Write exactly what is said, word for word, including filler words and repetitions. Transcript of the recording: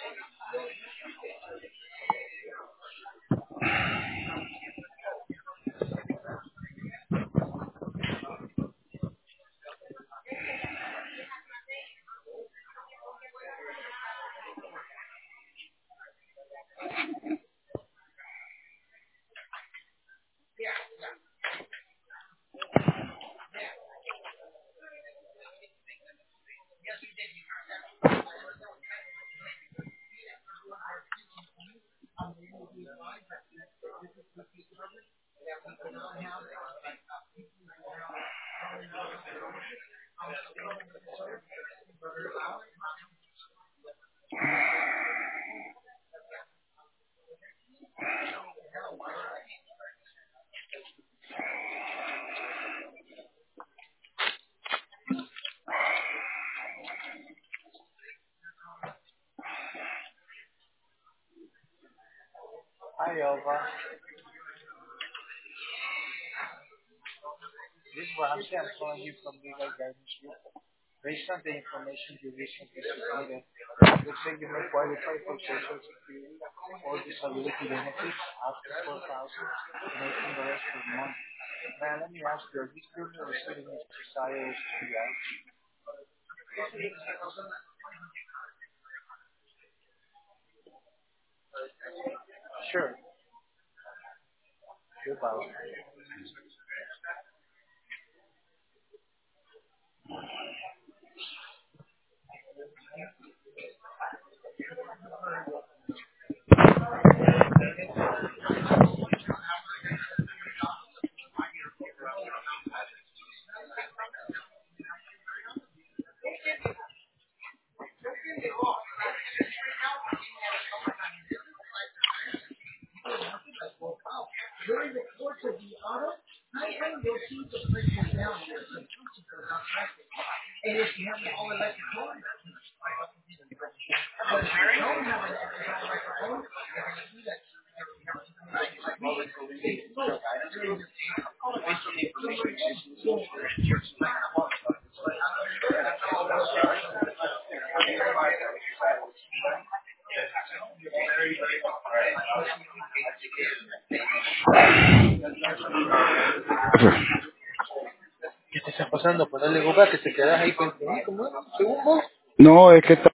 Hi, Alva. This is Vahansi. I'm calling you from Legal Guidance Group. Based on the information you recently submitted, it looks like you may qualify for Social Security or disability benefits up to four thousand making the rest per month. Now, let me ask you, are you currently receiving this desired S P I? Sure. Goodbye. ¿Qué te está pasando? Ponerle boca que te quedas ahí con ¿cómo? ¿Segundo? No, es que está